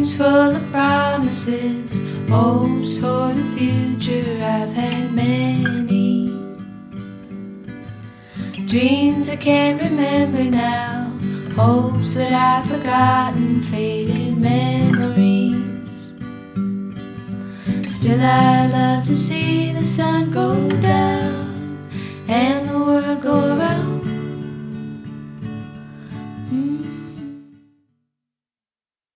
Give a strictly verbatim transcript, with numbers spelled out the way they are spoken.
Dreams full of promises, hopes for the future. I've had many dreams I can't remember now, hopes that I've forgotten, faded memories. Still I love to see the sun go down.